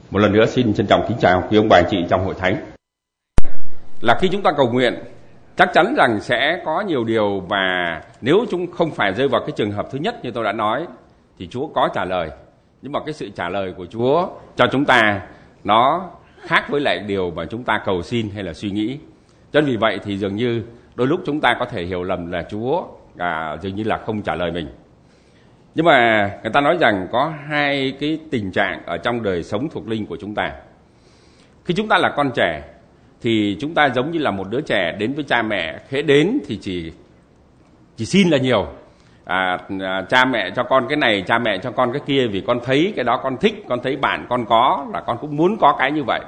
Một lần nữa xin trân trọng kính chào quý ông bà anh chị trong hội thánh. Là khi chúng ta cầu nguyện, chắc chắn rằng sẽ có nhiều điều mà nếu chúng không phải rơi vào cái trường hợp thứ nhất như tôi đã nói thì Chúa có trả lời. Nhưng mà cái sự trả lời của Chúa cho chúng ta nó khác với lại điều mà chúng ta cầu xin hay là suy nghĩ. Cho nên vì vậy thì dường như đôi lúc chúng ta có thể hiểu lầm là Chúa dường như là không trả lời mình. Nhưng mà người ta nói rằng có hai cái tình trạng ở trong đời sống thuộc linh của chúng ta. Khi chúng ta là con trẻ thì chúng ta giống như là một đứa trẻ đến với cha mẹ, khẽ đến thì chỉ xin là nhiều. Cha mẹ cho con cái này, cha mẹ cho con cái kia, vì con thấy cái đó con thích, con thấy bạn con có là con cũng muốn có cái như vậy.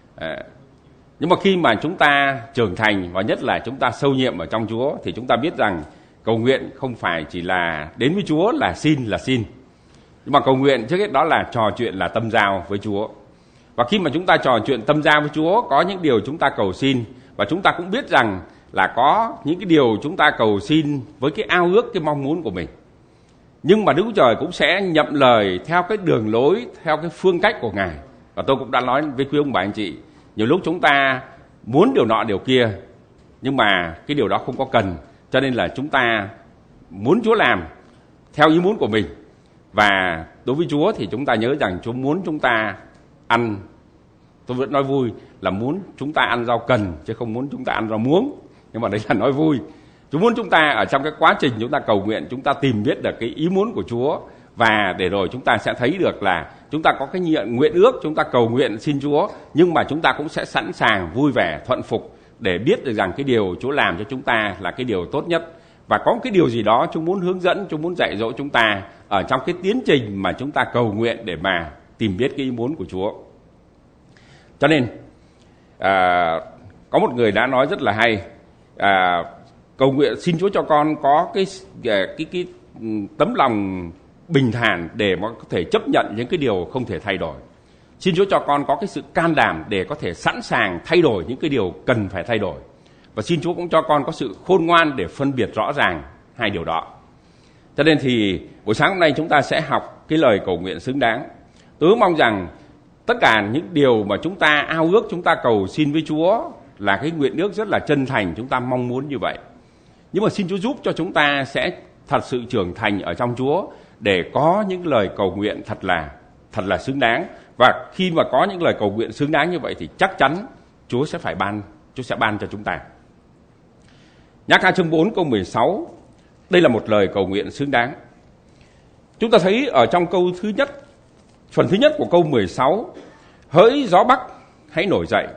Nhưng mà khi mà chúng ta trưởng thành và nhất là chúng ta sâu nhiệm ở trong Chúa thì chúng ta biết rằng cầu nguyện không phải chỉ là đến với Chúa là xin. Nhưng mà cầu nguyện trước hết đó là trò chuyện, là tâm giao với Chúa. Và khi mà chúng ta trò chuyện tâm giao với Chúa, có những điều chúng ta cầu xin và chúng ta cũng biết rằng là có những cái điều chúng ta cầu xin với cái ao ước, cái mong muốn của mình. Nhưng mà Đức Chúa Trời cũng sẽ nhậm lời theo cái đường lối, theo cái phương cách của Ngài. Và tôi cũng đã nói với quý ông bà anh chị, nhiều lúc chúng ta muốn điều nọ điều kia nhưng mà cái điều đó không có cần, cho nên là chúng ta muốn Chúa làm theo ý muốn của mình. Và đối với Chúa thì chúng ta nhớ rằng Chúa muốn chúng ta ăn, tôi vẫn nói vui là muốn chúng ta ăn rau cần chứ không muốn chúng ta ăn rau muống. Nhưng mà đấy là nói vui. Chúa muốn chúng ta ở trong cái quá trình chúng ta cầu nguyện, chúng ta tìm biết được cái ý muốn của Chúa, và để rồi chúng ta sẽ thấy được là chúng ta có cái nguyện ước, chúng ta cầu nguyện xin Chúa, nhưng mà chúng ta cũng sẽ sẵn sàng vui vẻ thuận phục để biết được rằng cái điều Chúa làm cho chúng ta là cái điều tốt nhất. Và có cái điều gì đó Chúa muốn hướng dẫn, Chúa muốn dạy dỗ chúng ta ở trong cái tiến trình mà chúng ta cầu nguyện để mà tìm biết cái ý muốn của Chúa. Cho nên có một người đã nói rất là hay, cầu nguyện xin Chúa cho con có cái tấm lòng bình thản để mà có thể chấp nhận những cái điều không thể thay đổi. Xin Chúa cho con có cái sự can đảm để có thể sẵn sàng thay đổi những cái điều cần phải thay đổi. Và xin Chúa cũng cho con có sự khôn ngoan để phân biệt rõ ràng hai điều đó. Cho nên thì buổi sáng hôm nay chúng ta sẽ học cái lời cầu nguyện xứng đáng. Tôi mong rằng tất cả những điều mà chúng ta ao ước, chúng ta cầu xin với Chúa là cái nguyện ước rất là chân thành, chúng ta mong muốn như vậy. Nhưng mà xin Chúa giúp cho chúng ta sẽ thật sự trưởng thành ở trong Chúa để có những lời cầu nguyện thật là xứng đáng. Và khi mà có những lời cầu nguyện xứng đáng như vậy thì chắc chắn Chúa sẽ ban cho chúng ta. Nhắc ca chương 4 câu 16, đây là một lời cầu nguyện xứng đáng. Chúng ta thấy ở trong câu thứ nhất, phần thứ nhất của câu 16, hỡi gió Bắc hãy nổi dậy.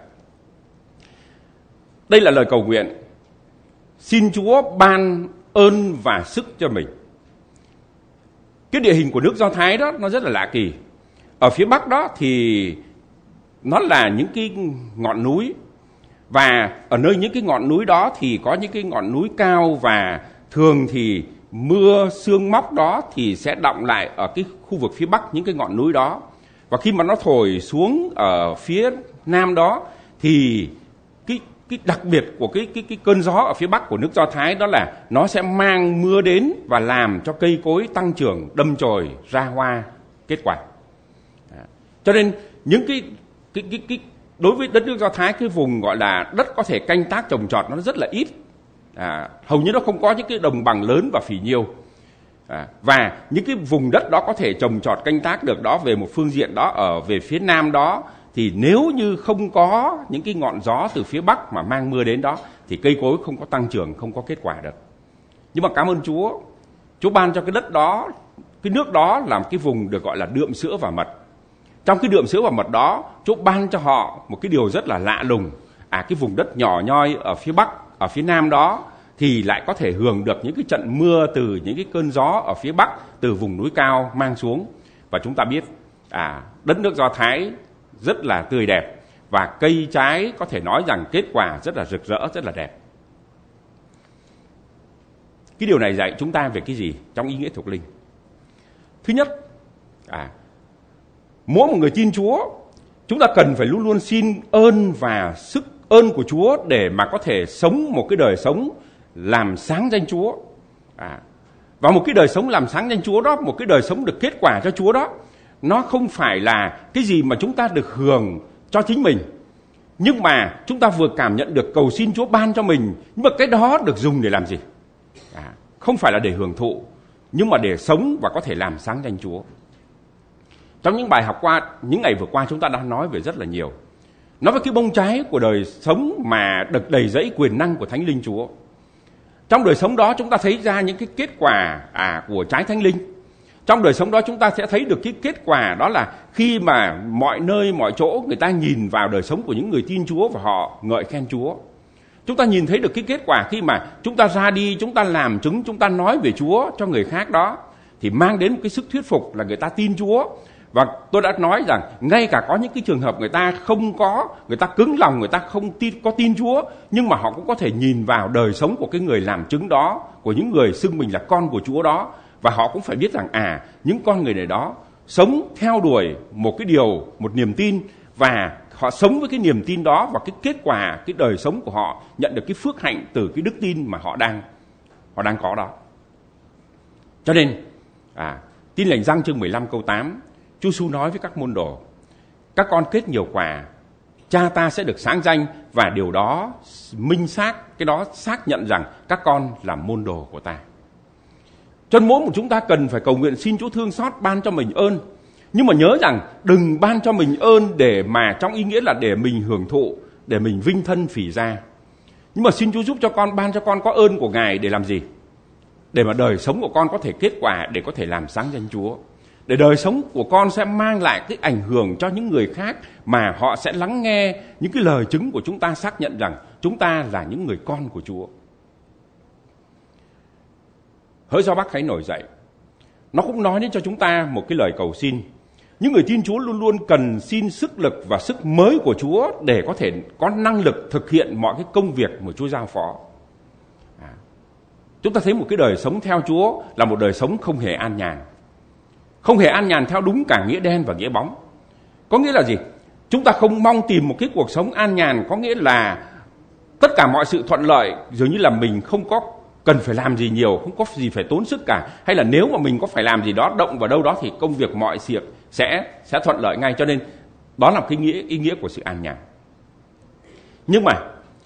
Đây là lời cầu nguyện xin Chúa ban ơn và sức cho mình. Cái địa hình của nước Do Thái đó nó rất là lạ kỳ. Ở phía Bắc đó thì nó là những cái ngọn núi, và ở nơi những cái ngọn núi đó thì có những cái ngọn núi cao, và thường thì mưa sương móc đó thì sẽ đọng lại ở cái khu vực phía Bắc những cái ngọn núi đó. Và khi mà nó thổi xuống ở phía Nam đó thì cái đặc biệt của cái cơn gió ở phía Bắc của nước Do Thái đó là nó sẽ mang mưa đến và làm cho cây cối tăng trưởng, đâm chồi, ra hoa, kết quả. Cho nên những cái đối với đất nước Do Thái, cái vùng gọi là đất có thể canh tác trồng trọt nó rất là ít. Hầu như nó không có những cái đồng bằng lớn và phì nhiêu. Và những cái vùng đất đó có thể trồng trọt canh tác được đó về một phương diện đó, ở về phía Nam đó thì nếu như không có những cái ngọn gió từ phía Bắc mà mang mưa đến đó thì cây cối không có tăng trưởng, không có kết quả được. Nhưng mà cảm ơn Chúa ban cho cái đất đó, cái nước đó là một cái vùng được gọi là đượm sữa và mật. Trong cái đượm sữa và mật đó, Chúa ban cho họ một cái điều rất là lạ lùng. Cái vùng đất nhỏ nhoi ở phía Bắc, ở phía Nam đó thì lại có thể hưởng được những cái trận mưa từ những cái cơn gió ở phía Bắc, từ vùng núi cao mang xuống. Và chúng ta biết đất nước Do Thái rất là tươi đẹp, và cây trái có thể nói rằng kết quả rất là rực rỡ, rất là đẹp. Cái điều này dạy chúng ta về cái gì trong ý nghĩa thuộc linh? Thứ nhất, mỗi một người tin Chúa, chúng ta cần phải luôn luôn xin ơn và sức ơn của Chúa để mà có thể sống một cái đời sống làm sáng danh Chúa. Và một cái đời sống làm sáng danh Chúa đó, một cái đời sống được kết quả cho Chúa đó, nó không phải là cái gì mà chúng ta được hưởng cho chính mình, nhưng mà chúng ta vừa cảm nhận được cầu xin Chúa ban cho mình, nhưng mà cái đó được dùng để làm gì? Không phải là để hưởng thụ, nhưng mà để sống và có thể làm sáng danh Chúa. Trong những bài học qua, những ngày vừa qua chúng ta đã nói về rất là nhiều. Nói về cái bông trái của đời sống mà được đầy dẫy quyền năng của Thánh Linh Chúa. Trong đời sống đó chúng ta thấy ra những cái kết quả của trái Thánh Linh. Trong đời sống đó chúng ta sẽ thấy được cái kết quả, đó là khi mà mọi nơi mọi chỗ người ta nhìn vào đời sống của những người tin Chúa và họ ngợi khen Chúa. Chúng ta nhìn thấy được cái kết quả khi mà chúng ta ra đi, chúng ta làm chứng, chúng ta nói về Chúa cho người khác đó, thì mang đến một cái sức thuyết phục là người ta tin Chúa. Và tôi đã nói rằng ngay cả có những cái trường hợp người ta cứng lòng, người ta không có tin Chúa, nhưng mà họ cũng có thể nhìn vào đời sống của cái người làm chứng đó, của những người xưng mình là con của Chúa đó, và họ cũng phải biết rằng những con người này đó sống theo đuổi một niềm tin, và họ sống với cái niềm tin đó, và cái kết quả cái đời sống của họ nhận được cái phước hạnh từ cái đức tin mà họ đang có đó. Cho nên Tin Lành Giăng chương 15 câu 8, Chúa Giêsu nói với các môn đồ: các con kết nhiều quả, Cha ta sẽ được sáng danh, và điều đó minh xác, cái đó xác nhận rằng các con là môn đồ của ta. Cho nên mỗi một chúng ta cần phải cầu nguyện xin Chúa thương xót ban cho mình ơn, nhưng mà nhớ rằng đừng ban cho mình ơn để mà trong ý nghĩa là để mình hưởng thụ, để mình vinh thân phỉ ra. Nhưng mà xin Chúa giúp cho con, ban cho con có ơn của Ngài để làm gì? Để mà đời sống của con có thể kết quả, để có thể làm sáng danh Chúa. Để đời sống của con sẽ mang lại cái ảnh hưởng cho những người khác, mà họ sẽ lắng nghe những cái lời chứng của chúng ta, xác nhận rằng chúng ta là những người con của Chúa. Hỡi gió Bắc hãy nổi dậy, nó cũng nói đến cho chúng ta một cái lời cầu xin. Những người tin Chúa luôn luôn cần xin sức lực và sức mới của Chúa để có thể có năng lực thực hiện mọi cái công việc mà Chúa giao phó. Chúng ta thấy một cái đời sống theo Chúa là một đời sống không hề an nhàn. Không hề an nhàn theo đúng cả nghĩa đen và nghĩa bóng. Có nghĩa là gì? Chúng ta không mong tìm một cái cuộc sống an nhàn, có nghĩa là tất cả mọi sự thuận lợi, dường như là mình không có cần phải làm gì nhiều, không có gì phải tốn sức cả. Hay là nếu mà mình có phải làm gì đó, động vào đâu đó thì công việc mọi việc sẽ thuận lợi ngay. Cho nên đó là cái ý nghĩa của sự an nhàn. Nhưng mà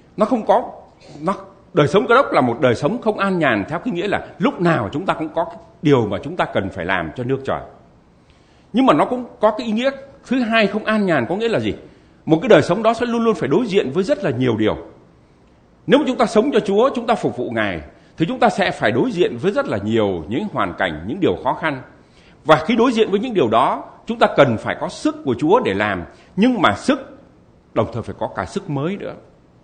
đời sống Cơ Đốc là một đời sống không an nhàn theo cái nghĩa là lúc nào chúng ta cũng có điều mà chúng ta cần phải làm cho nước trời. Nhưng mà nó cũng có cái ý nghĩa thứ hai không an nhàn, có nghĩa là gì? Một cái đời sống đó sẽ luôn luôn phải đối diện với rất là nhiều điều. Nếu mà chúng ta sống cho Chúa, chúng ta phục vụ Ngài, thì chúng ta sẽ phải đối diện với rất là nhiều những hoàn cảnh, những điều khó khăn. Và khi đối diện với những điều đó, chúng ta cần phải có sức của Chúa để làm, nhưng mà sức đồng thời phải có cả sức mới nữa.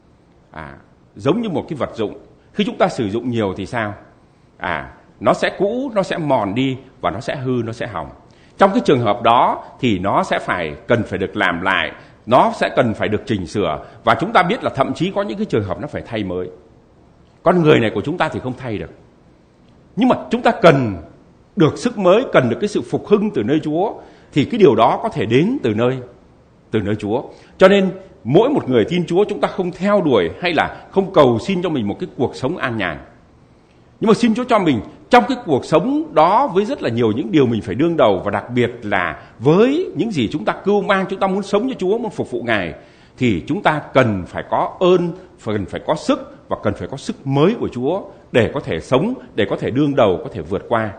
Giống như một cái vật dụng, khi chúng ta sử dụng nhiều thì sao? Nó sẽ cũ, nó sẽ mòn đi, và nó sẽ hư, nó sẽ hỏng. Trong cái trường hợp đó thì nó sẽ cần phải được làm lại, nó sẽ cần phải được chỉnh sửa, và chúng ta biết là thậm chí có những cái trường hợp nó phải thay mới. Con người này của chúng ta thì không thay được, nhưng mà chúng ta cần được sức mới, cần được cái sự phục hưng từ nơi Chúa, thì cái điều đó có thể đến từ nơi Chúa. Cho nên mỗi một người tin Chúa, chúng ta không theo đuổi hay là không cầu xin cho mình một cái cuộc sống an nhàn, nhưng mà xin Chúa cho mình trong cái cuộc sống đó với rất là nhiều những điều mình phải đương đầu, và đặc biệt là với những gì chúng ta cưu mang, chúng ta muốn sống cho Chúa, muốn phục vụ Ngài, thì chúng ta cần phải có ơn, cần phải có sức, và cần phải có sức mới của Chúa để có thể sống, để có thể đương đầu, có thể vượt qua.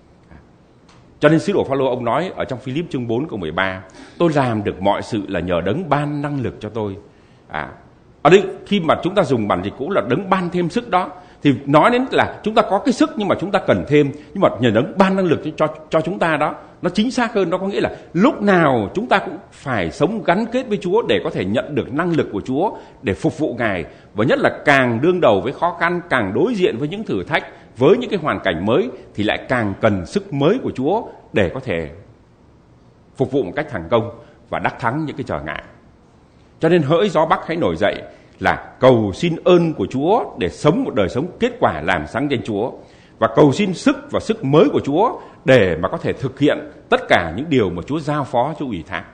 Cho nên sứ đồ Phaolô ông nói ở trong Philip chương 4 câu 13: tôi làm được mọi sự là nhờ Đấng ban năng lực cho tôi. Ở đây khi mà chúng ta dùng bản dịch cũ là Đấng ban thêm sức đó, thì nói đến là chúng ta có cái sức nhưng mà chúng ta cần thêm, nhưng mà nhờ Đấng ban năng lực cho chúng ta đó, nó chính xác hơn. Nó có nghĩa là lúc nào chúng ta cũng phải sống gắn kết với Chúa để có thể nhận được năng lực của Chúa để phục vụ Ngài, và nhất là càng đương đầu với khó khăn, càng đối diện với những thử thách, với những cái hoàn cảnh mới, thì lại càng cần sức mới của Chúa để có thể phục vụ một cách thành công và đắc thắng những cái trở ngại. Cho nên hỡi gió Bắc hãy nổi dậy, là cầu xin ơn của Chúa để sống một đời sống kết quả làm sáng danh Chúa, và cầu xin sức và sức mới của Chúa để mà có thể thực hiện tất cả những điều mà Chúa giao phó, Chúa ủy thác.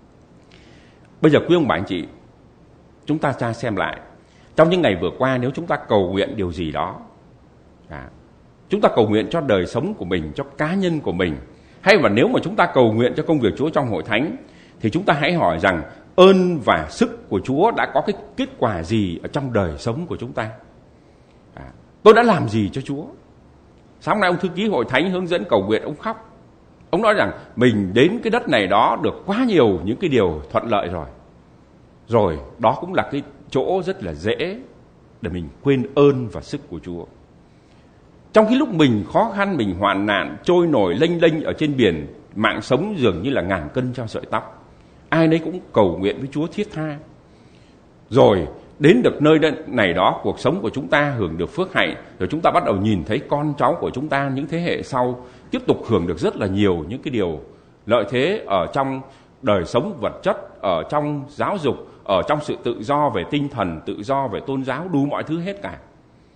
Bây giờ quý ông bà anh chị, chúng ta tra xem lại trong những ngày vừa qua, nếu chúng ta cầu nguyện điều gì đó, chúng ta cầu nguyện cho đời sống của mình, cho cá nhân của mình, Hay là nếu mà chúng ta cầu nguyện cho công việc Chúa trong hội thánh, thì chúng ta hãy hỏi rằng ơn và sức của Chúa đã có cái kết quả gì ở trong đời sống của chúng ta. Tôi đã làm gì cho Chúa? Sáng nay ông thư ký hội thánh hướng dẫn cầu nguyện, ông khóc. Ông nói rằng mình đến cái đất này đó được quá nhiều những cái điều thuận lợi rồi. Rồi đó cũng là cái chỗ rất là dễ để mình quên ơn và sức của Chúa. Trong cái lúc mình khó khăn, mình hoạn nạn, trôi nổi lênh đênh ở trên biển, mạng sống dường như là ngàn cân treo sợi tóc, ai nấy cũng cầu nguyện với Chúa thiết tha. Rồi đến được nơi này đó, cuộc sống của chúng ta hưởng được phước hạnh, rồi chúng ta bắt đầu nhìn thấy con cháu của chúng ta, những thế hệ sau tiếp tục hưởng được rất là nhiều những cái điều lợi thế ở trong đời sống vật chất, ở trong giáo dục, ở trong sự tự do về tinh thần, tự do về tôn giáo, đủ mọi thứ hết cả.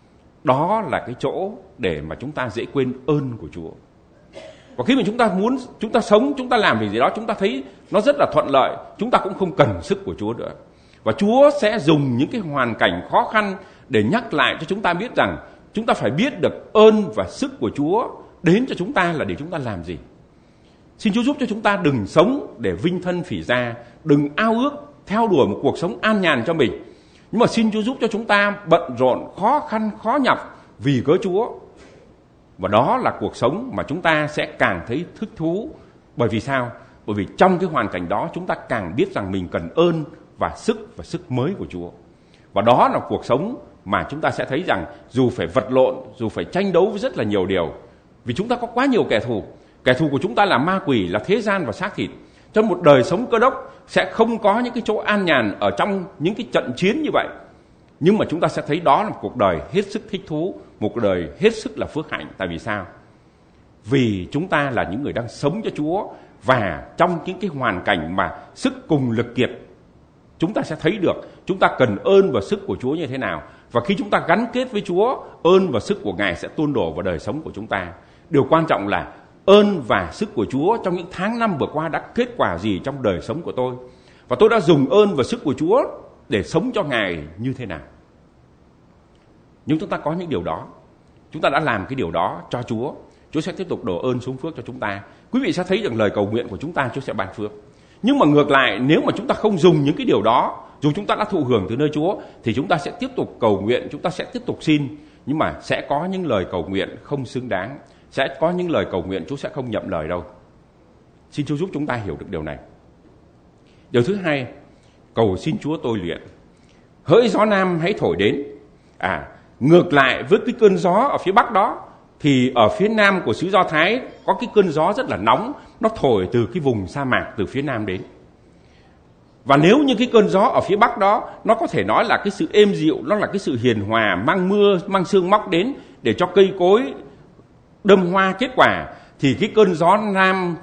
Đó là cái chỗ để mà chúng ta dễ quên ơn của Chúa. Và khi mà chúng ta sống, chúng ta làm việc gì đó, chúng ta thấy nó rất là thuận lợi, chúng ta cũng không cần sức của Chúa nữa. Và Chúa sẽ dùng những cái hoàn cảnh khó khăn để nhắc lại cho chúng ta biết rằng chúng ta phải biết được ơn và sức của Chúa đến cho chúng ta là để chúng ta làm gì. Xin Chúa giúp cho chúng ta đừng sống để vinh thân phỉ ra, đừng ao ước theo đuổi một cuộc sống an nhàn cho mình. Nhưng mà xin Chúa giúp cho chúng ta bận rộn, khó khăn, khó nhọc vì cớ Chúa. Và đó là cuộc sống mà chúng ta sẽ càng thấy thích thú. Bởi vì sao? Bởi vì trong cái hoàn cảnh đó chúng ta càng biết rằng mình cần ơn và sức mới của Chúa. Và đó là cuộc sống mà chúng ta sẽ thấy rằng dù phải vật lộn, dù phải tranh đấu với rất là nhiều điều, vì chúng ta có quá nhiều kẻ thù. Kẻ thù của chúng ta là ma quỷ, là thế gian và xác thịt. Trong một đời sống Cơ Đốc sẽ không có những cái chỗ an nhàn ở trong những cái trận chiến như vậy. Nhưng mà chúng ta sẽ thấy đó là một cuộc đời hết sức thích thú, một cuộc đời hết sức là phước hạnh. Tại vì sao? Vì chúng ta là những người đang sống cho Chúa, và trong những cái hoàn cảnh mà sức cùng lực kiệt, chúng ta sẽ thấy được chúng ta cần ơn và sức của Chúa như thế nào. Và khi chúng ta gắn kết với Chúa, ơn và sức của Ngài sẽ tuôn đổ vào đời sống của chúng ta. Điều quan trọng là ơn và sức của Chúa trong những tháng năm vừa qua đã kết quả gì trong đời sống của tôi, và tôi đã dùng ơn và sức của Chúa để sống cho Ngài như thế nào. Nhưng chúng ta có những điều đó, chúng ta đã làm cái điều đó cho Chúa, Chúa sẽ tiếp tục đổ ơn xuống phước cho chúng ta. Quý vị sẽ thấy rằng lời cầu nguyện của chúng ta Chúa sẽ ban phước. Nhưng mà ngược lại, nếu mà chúng ta không dùng những cái điều đó, dù chúng ta đã thụ hưởng từ nơi Chúa, thì chúng ta sẽ tiếp tục cầu nguyện, chúng ta sẽ tiếp tục xin, nhưng mà sẽ có những lời cầu nguyện không xứng đáng, sẽ có những lời cầu nguyện Chúa sẽ không nhậm lời đâu. Xin Chúa giúp chúng ta hiểu được điều này. Điều thứ hai, cầu xin Chúa tôi luyện. Hỡi gió nam hãy thổi đến. Ngược lại với cái cơn gió ở phía bắc đó, thì ở phía nam của xứ Do Thái có cái cơn gió rất là nóng, nó thổi từ cái vùng sa mạc từ phía nam đến. Và nếu như cái cơn gió ở phía bắc đó, nó có thể nói là cái sự êm dịu, nó là cái sự hiền hòa, mang mưa, mang sương móc đến để cho cây cối đơm hoa kết quả, thì cái cơn gió nam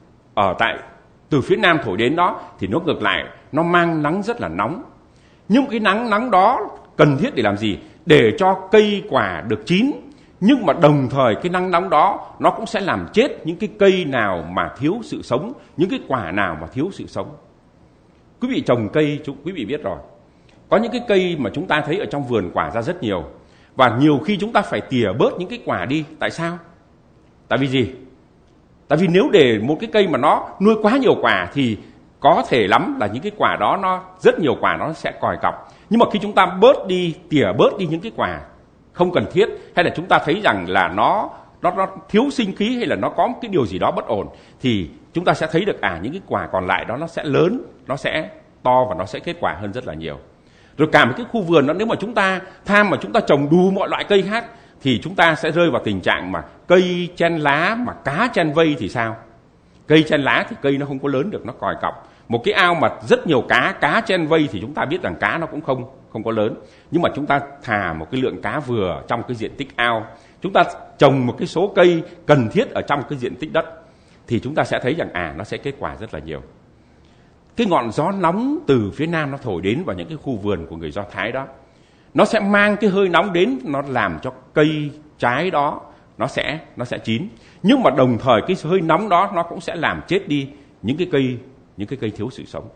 từ phía nam thổi đến đó thì nó ngược lại, nó mang nắng rất là nóng. Nhưng cái nắng đó cần thiết để làm gì? Để cho cây quả được chín. Nhưng mà đồng thời cái nắng nóng đó nó cũng sẽ làm chết những cái cây nào mà thiếu sự sống, những cái quả nào mà thiếu sự sống. Quý vị trồng cây, quý vị biết rồi, có những cái cây mà chúng ta thấy ở trong vườn quả ra rất nhiều, và nhiều khi chúng ta phải tỉa bớt những cái quả đi. Tại sao? Tại vì gì? Tại vì nếu để một cái cây mà nó nuôi quá nhiều quả thì có thể lắm là những cái quả đó nó rất nhiều quả nó sẽ còi cọc. Nhưng mà khi chúng ta tỉa bớt đi những cái quả không cần thiết, hay là chúng ta thấy rằng là nó thiếu sinh khí, hay là nó có một cái điều gì đó bất ổn, thì chúng ta sẽ thấy được những cái quả còn lại đó nó sẽ lớn, nó sẽ to và nó sẽ kết quả hơn rất là nhiều. Rồi cả một cái khu vườn đó, nếu mà chúng ta tham mà chúng ta trồng đủ mọi loại cây khác, thì chúng ta sẽ rơi vào tình trạng mà cây chen lá mà cá chen vây thì sao? Cây chen lá thì cây nó không có lớn được, nó còi cọc. Một cái ao mà rất nhiều cá chen vây thì chúng ta biết rằng cá nó cũng không có lớn. Nhưng mà chúng ta thả một cái lượng cá vừa trong cái diện tích ao, chúng ta trồng một cái số cây cần thiết ở trong cái diện tích đất, thì chúng ta sẽ thấy rằng nó sẽ kết quả rất là nhiều. Cái ngọn gió nóng từ phía nam nó thổi đến vào những cái khu vườn của người Do Thái đó, nó sẽ mang cái hơi nóng đến, nó làm cho cây trái đó nó sẽ chín. Nhưng mà đồng thời cái hơi nóng đó nó cũng sẽ làm chết đi những cái cây thiếu sự sống.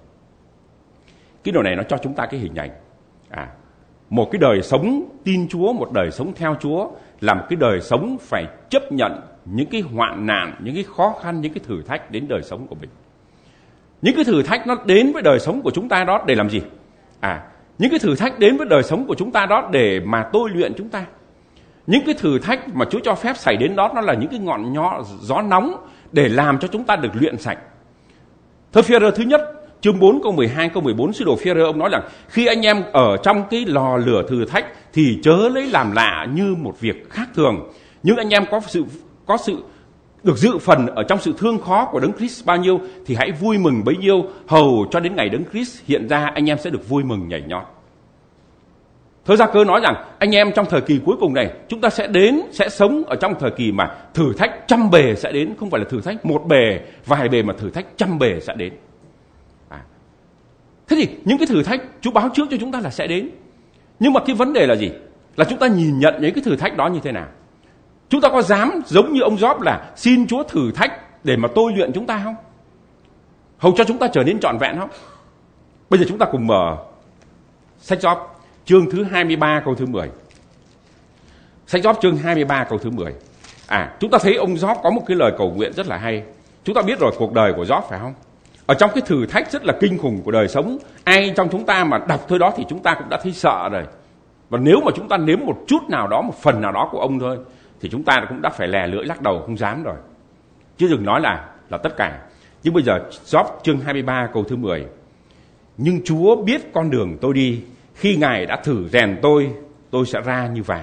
Cái điều này nó cho chúng ta cái hình ảnh một cái đời sống tin Chúa, một đời sống theo Chúa là một cái đời sống phải chấp nhận những cái hoạn nạn, những cái khó khăn, những cái thử thách đến đời sống của mình. Những cái thử thách nó đến với đời sống của chúng ta đó để làm gì? Những cái thử thách đến với đời sống của chúng ta đó để mà tôi luyện chúng ta. Những cái thử thách mà Chúa cho phép xảy đến đó, nó là những cái ngọn gió nóng để làm cho chúng ta được luyện sạch. Thơ Phi-e-rơ thứ nhất, chương 4 câu 12 câu 14, sứ đồ Phi-e-rơ ông nói rằng khi anh em ở trong cái lò lửa thử thách thì chớ lấy làm lạ như một việc khác thường, nhưng anh em có sự được dự phần ở trong sự thương khó của Đấng Christ bao nhiêu thì hãy vui mừng bấy nhiêu, hầu cho đến ngày Đấng Christ hiện ra anh em sẽ được vui mừng nhảy nhót. Thơ Gia Cơ nói rằng anh em trong thời kỳ cuối cùng này chúng ta sẽ sống ở trong thời kỳ mà thử thách trăm bề sẽ đến, không phải là thử thách một bề, vài bề mà thử thách trăm bề sẽ đến. Thế thì những cái thử thách Chúa báo trước cho chúng ta là sẽ đến. Nhưng mà cái vấn đề là gì? Là chúng ta nhìn nhận những cái thử thách đó như thế nào? Chúng ta có dám giống như ông Gióp là xin Chúa thử thách để mà tôi luyện chúng ta không? Hầu cho chúng ta trở nên trọn vẹn không? Bây giờ chúng ta cùng mở sách Gióp chương thứ 23 câu thứ 10. Sách Gióp chương 23 câu thứ 10. Chúng ta thấy ông Gióp có một cái lời cầu nguyện rất là hay. Chúng ta biết rồi cuộc đời của Gióp phải không? Ở trong cái thử thách rất là kinh khủng của đời sống, ai trong chúng ta mà đọc thôi đó thì chúng ta cũng đã thấy sợ rồi. Và nếu mà chúng ta nếm một chút nào đó, một phần nào đó của ông thôi, thì chúng ta cũng đã phải lè lưỡi lắc đầu không dám rồi. Chứ đừng nói là tất cả. Nhưng bây giờ Gióp chương 23 câu thứ 10. Nhưng Chúa biết con đường tôi đi, khi Ngài đã thử rèn tôi sẽ ra như vàng.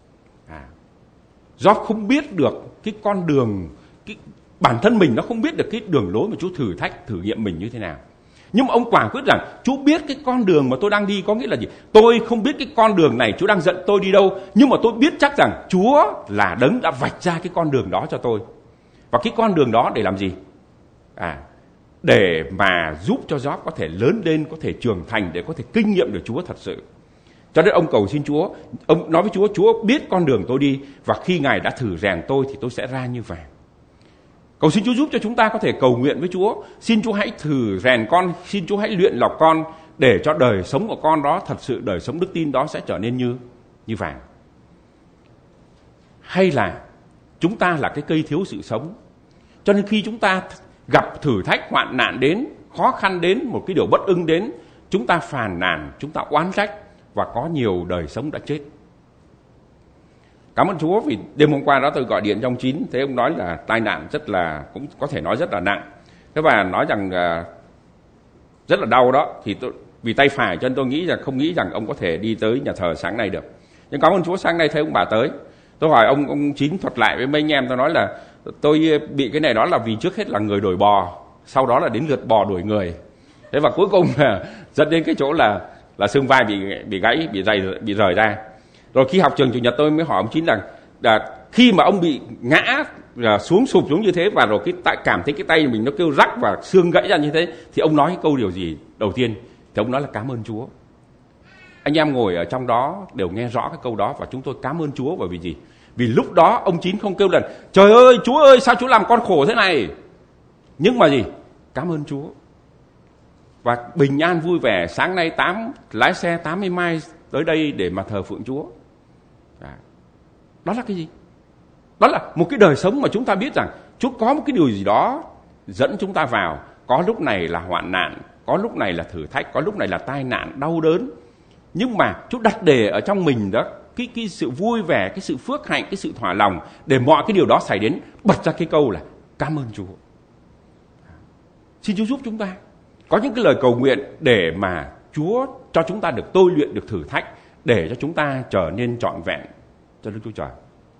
Gióp không biết được cái con đường, bản thân mình nó không biết được cái đường lối mà Chúa thử thách, thử nghiệm mình như thế nào. Nhưng mà ông quả quyết rằng Chúa biết cái con đường mà tôi đang đi, có nghĩa là gì? Tôi không biết cái con đường này Chúa đang dẫn tôi đi đâu, nhưng mà tôi biết chắc rằng Chúa là Đấng đã vạch ra cái con đường đó cho tôi. Và cái con đường đó để làm gì? Để mà giúp cho Gióp có thể lớn lên, có thể trưởng thành, để có thể kinh nghiệm được Chúa thật sự. Cho nên ông cầu xin Chúa, ông nói với Chúa, Chúa biết con đường tôi đi, và khi Ngài đã thử rèn tôi thì tôi sẽ ra như vàng. Cầu xin Chúa giúp cho chúng ta có thể cầu nguyện với Chúa, xin Chúa hãy thử rèn con, xin Chúa hãy luyện lọc con, để cho đời sống của con đó thật sự, đời sống đức tin đó sẽ trở nên như vàng. Hay là chúng ta là cái cây thiếu sự sống, cho nên khi chúng ta gặp thử thách, hoạn nạn đến, khó khăn đến, một cái điều bất ưng đến, chúng ta phàn nàn, chúng ta oán trách, và có nhiều đời sống đã chết. Cảm ơn Chúa vì đêm hôm qua đó tôi gọi điện trong 9, thế ông nói là tai nạn rất là, cũng có thể nói rất là nặng. Thế và nói rằng rất là đau đó, thì vì tay phải cho nên tôi không nghĩ rằng ông có thể đi tới nhà thờ sáng nay được. Nhưng cảm ơn Chúa sáng nay thấy ông bà tới. Tôi hỏi ông 9 thuật lại với mấy anh em, tôi nói là tôi bị cái này đó là vì trước hết là người đuổi bò, sau đó là đến lượt bò đuổi người. Thế và cuối cùng dẫn đến cái chỗ là xương vai bị gãy, bị rời ra. Rồi khi học trường chủ nhật tôi mới hỏi ông 9 rằng khi mà ông bị ngã xuống sụp xuống như thế, và rồi cảm thấy cái tay mình nó kêu rắc và xương gãy ra như thế, thì ông nói câu điều gì đầu tiên? Thì ông nói là cảm ơn Chúa. Anh em ngồi ở trong đó đều nghe rõ cái câu đó, và chúng tôi cảm ơn Chúa. Bởi vì gì? Vì lúc đó ông 9 không kêu là trời ơi Chúa ơi sao Chúa làm con khổ thế này, nhưng mà gì? Cảm ơn Chúa. Và bình an vui vẻ, sáng nay lái xe 80 mai tới đây để mà thờ phượng Chúa. Đó là cái gì? Đó là một cái đời sống mà chúng ta biết rằng Chúa có một cái điều gì đó dẫn chúng ta vào. Có lúc này là hoạn nạn, có lúc này là thử thách, có lúc này là tai nạn, đau đớn. Nhưng mà Chúa đặt để ở trong mình đó cái sự vui vẻ, cái sự phước hạnh, cái sự thỏa lòng, để mọi cái điều đó xảy đến, bật ra cái câu là cảm ơn Chúa. Xin Chúa giúp chúng ta có những cái lời cầu nguyện để mà Chúa cho chúng ta được tôi luyện, được thử thách, để cho chúng ta trở nên trọn vẹn cho Đức Chúa Trời.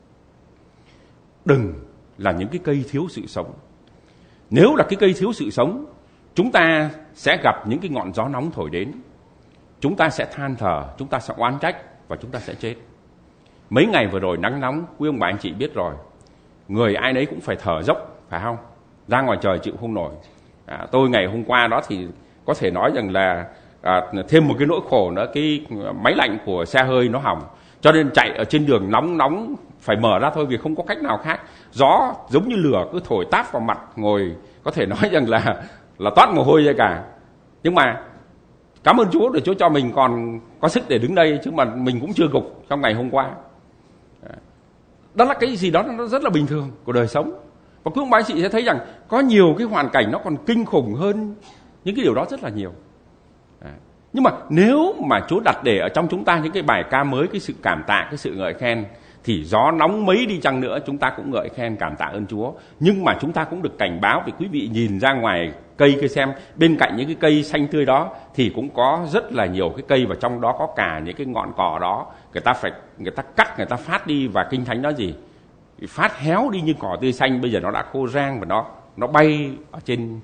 Đừng là những cái cây thiếu sự sống. Nếu là cái cây thiếu sự sống, chúng ta sẽ gặp những cái ngọn gió nóng thổi đến. Chúng ta sẽ than thở, chúng ta sẽ oán trách, và chúng ta sẽ chết. Mấy ngày vừa rồi nắng nóng, quý ông bà anh chị biết rồi, người ai nấy cũng phải thở dốc, phải không? Ra ngoài trời chịu không nổi. Tôi ngày hôm qua đó thì có thể nói rằng là thêm một cái nỗi khổ nữa, cái máy lạnh của xe hơi nó hỏng, cho nên chạy ở trên đường nóng phải mở ra thôi, vì không có cách nào khác. Gió giống như lửa cứ thổi táp vào mặt, ngồi có thể nói rằng là toát mồ hôi ra cả. Nhưng mà cảm ơn Chúa để Chúa cho mình còn có sức để đứng đây, chứ mà mình cũng chưa gục trong ngày hôm qua. Đó là cái gì đó nó rất là bình thường của đời sống. Và quý ông bà anh chị sẽ thấy rằng có nhiều cái hoàn cảnh nó còn kinh khủng hơn những cái điều đó rất là nhiều. Nhưng mà nếu mà Chúa đặt để ở trong chúng ta những cái bài ca mới, cái sự cảm tạ, cái sự ngợi khen, thì gió nóng mấy đi chăng nữa chúng ta cũng ngợi khen cảm tạ ơn Chúa. Nhưng mà chúng ta cũng được cảnh báo, vì quý vị nhìn ra ngoài cây kia xem, bên cạnh những cái cây xanh tươi đó thì cũng có rất là nhiều cái cây, và trong đó có cả những cái ngọn cỏ đó người ta cắt, người ta phát đi, và Kinh Thánh nói gì? Phát héo đi như cỏ tươi xanh, bây giờ nó đã khô rang và nó bay ở trên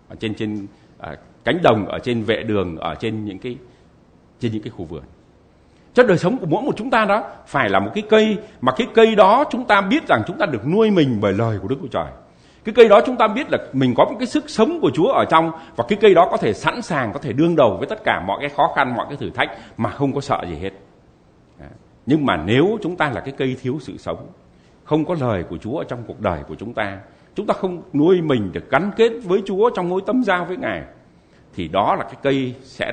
cánh đồng, ở trên vệ đường, ở trên những cái khu vườn. Cho đời sống của mỗi một chúng ta đó phải là một cái cây, mà cái cây đó chúng ta biết rằng chúng ta được nuôi mình bởi lời của Đức Chúa Trời. Cái cây đó chúng ta biết là mình có một cái sức sống của Chúa ở trong, và cái cây đó có thể sẵn sàng, có thể đương đầu với tất cả mọi cái khó khăn, mọi cái thử thách mà không có sợ gì hết. Nhưng mà nếu chúng ta là cái cây thiếu sự sống, không có lời của Chúa ở trong cuộc đời của chúng ta không nuôi mình được gắn kết với Chúa trong mối tâm giao với Ngài, thì đó là cái cây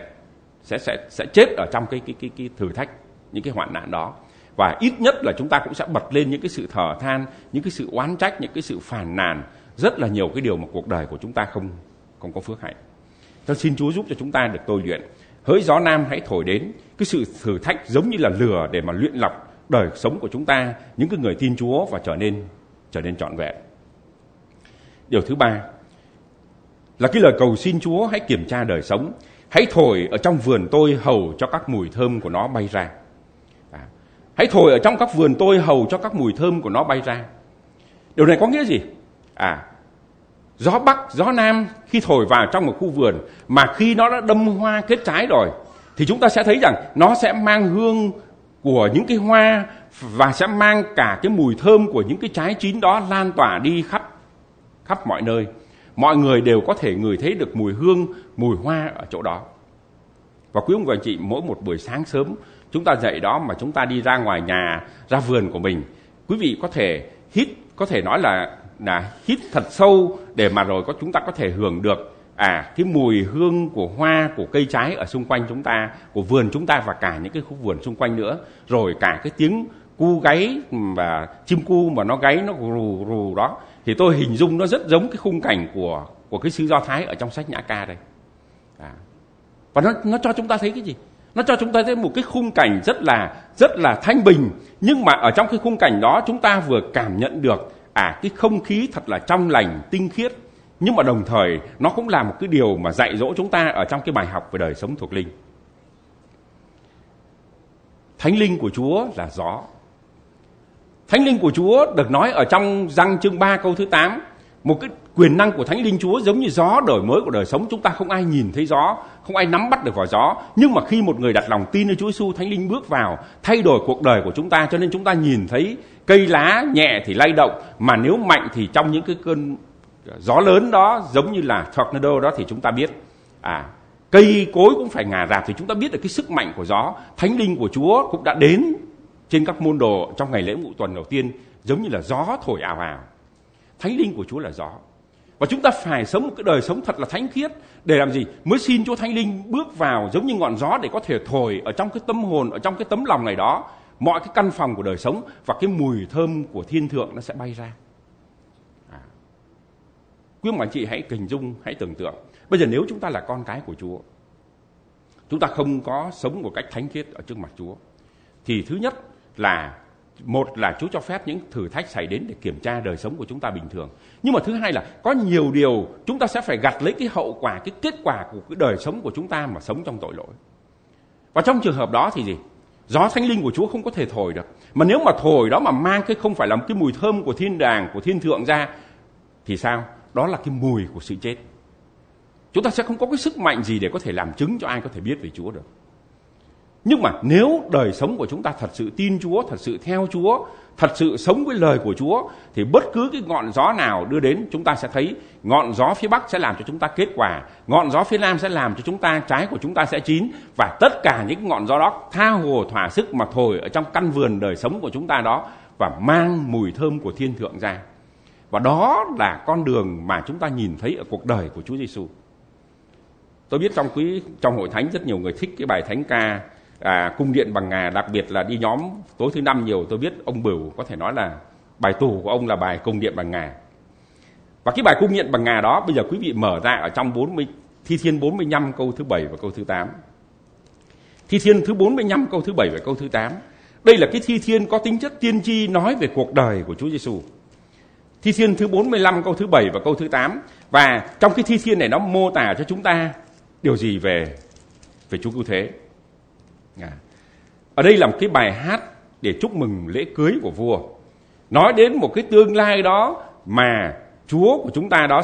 sẽ chết ở trong cái thử thách, những cái hoạn nạn đó. Và ít nhất là chúng ta cũng sẽ bật lên những cái sự thở than, những cái sự oán trách, những cái sự phàn nàn, rất là nhiều cái điều mà cuộc đời của chúng ta không có phước hạnh. Cho xin Chúa giúp cho chúng ta được tôi luyện. Hỡi gió nam hãy thổi đến, cái sự thử thách giống như là lửa để mà luyện lọc đời sống của chúng ta, những cái người tin Chúa, và trở nên trọn vẹn. Điều thứ ba là cái lời cầu xin Chúa hãy kiểm tra đời sống. Hãy thổi ở trong vườn tôi hầu cho các mùi thơm của nó bay ra. Hãy thổi ở trong các vườn tôi hầu cho các mùi thơm của nó bay ra. Điều này có nghĩa gì? Gió Bắc, gió Nam khi thổi vào trong một khu vườn, mà khi nó đã đâm hoa kết trái rồi, thì chúng ta sẽ thấy rằng nó sẽ mang hương của những cái hoa, và sẽ mang cả cái mùi thơm của những cái trái chín đó lan tỏa đi khắp mọi nơi. Mọi người đều có thể ngửi thấy được mùi hương, mùi hoa ở chỗ đó. Và quý ông và anh chị, mỗi một buổi sáng sớm chúng ta dậy đó mà chúng ta đi ra ngoài nhà, ra vườn của mình, quý vị có thể nói là hít thật sâu để mà rồi chúng ta có thể hưởng được cái mùi hương của hoa, của cây trái ở xung quanh chúng ta, của vườn chúng ta, và cả những cái khu vườn xung quanh nữa. Rồi cả cái tiếng cu gáy và chim cu mà nó gáy, nó rù rù đó, thì tôi hình dung nó rất giống cái khung cảnh của cái sứ Do Thái ở trong sách Nhã Ca đây. Và nó cho chúng ta thấy cái gì? Nó cho chúng ta thấy một cái khung cảnh rất là thanh bình, nhưng mà ở trong cái khung cảnh đó chúng ta vừa cảm nhận được cái không khí thật là trong lành, tinh khiết, nhưng mà đồng thời nó cũng là một cái điều mà dạy dỗ chúng ta ở trong cái bài học về đời sống thuộc linh. Thánh linh của Chúa là gió. Thánh linh của Chúa được nói ở trong Giăng chương 3 câu thứ 8, một cái quyền năng của Thánh linh Chúa giống như gió đổi mới của đời sống. Chúng ta không ai nhìn thấy gió, không ai nắm bắt được vào gió, nhưng mà khi một người đặt lòng tin nơi Chúa Giêsu, Thánh linh bước vào thay đổi cuộc đời của chúng ta, cho nên chúng ta nhìn thấy cây lá nhẹ thì lay động, mà nếu mạnh thì trong những cái cơn gió lớn đó, giống như là tornado đó, thì chúng ta biết cây cối cũng phải ngả rạp, thì chúng ta biết được cái sức mạnh của gió. Thánh linh của Chúa cũng đã đến trên các môn đồ trong ngày lễ Ngũ Tuần đầu tiên, giống như là gió thổi ào ào. Thánh linh của Chúa là gió, và chúng ta phải sống một cái đời sống thật là thánh khiết. Để làm gì? Mới xin Chúa Thánh linh bước vào giống như ngọn gió để có thể thổi ở trong cái tâm hồn, ở trong cái tấm lòng này đó, mọi cái căn phòng của đời sống, và cái mùi thơm của thiên thượng nó sẽ bay ra. Quý ông bà anh chị hãy hình dung, hãy tưởng tượng, bây giờ nếu chúng ta là con cái của Chúa, chúng ta không có sống một cách thánh khiết ở trước mặt Chúa, thì thứ nhất là Chúa cho phép những thử thách xảy đến để kiểm tra đời sống của chúng ta bình thường. Nhưng mà thứ hai là có nhiều điều chúng ta sẽ phải gặt lấy cái hậu quả, cái kết quả của cái đời sống của chúng ta mà sống trong tội lỗi. Và trong trường hợp đó thì gì? Gió Thánh linh của Chúa không có thể thổi được. Mà nếu mà thổi đó mà mang cái không phải là một cái mùi thơm của thiên đàng, của thiên thượng ra, thì sao? Đó là cái mùi của sự chết. Chúng ta sẽ không có cái sức mạnh gì để có thể làm chứng cho ai có thể biết về Chúa được. Nhưng mà nếu đời sống của chúng ta thật sự tin Chúa, thật sự theo Chúa, thật sự sống với lời của Chúa, thì bất cứ cái ngọn gió nào đưa đến, chúng ta sẽ thấy ngọn gió phía Bắc sẽ làm cho chúng ta kết quả, ngọn gió phía Nam sẽ làm cho chúng ta, trái của chúng ta sẽ chín, và tất cả những ngọn gió đó tha hồ thỏa sức mà thổi ở trong căn vườn đời sống của chúng ta đó, và mang mùi thơm của thiên thượng ra. Và đó là con đường mà chúng ta nhìn thấy ở cuộc đời của Chúa Giêsu. Tôi biết trong hội thánh rất nhiều người thích cái bài thánh ca cung điện bằng ngà, đặc biệt là đi nhóm tối thứ năm nhiều. Tôi biết ông Bửu có thể nói là bài tù của ông là bài cung điện bằng ngà. Và cái bài cung điện bằng ngà đó bây giờ quý vị mở ra ở trong Thi Thiên 45 câu thứ 7 và câu thứ 8. Thi Thiên thứ 45 câu thứ 7 và câu thứ 8. Đây là cái thi thiên có tính chất tiên tri nói về cuộc đời của Chúa Giêsu. Thi Thiên thứ 45 câu thứ 7 và câu thứ 8. Và trong cái thi thiên này nó mô tả cho chúng ta điều gì về Chúa Cứu Thế. Ở đây là một cái bài hát để chúc mừng lễ cưới của vua. Nói đến một cái tương lai đó mà Chúa của chúng ta đó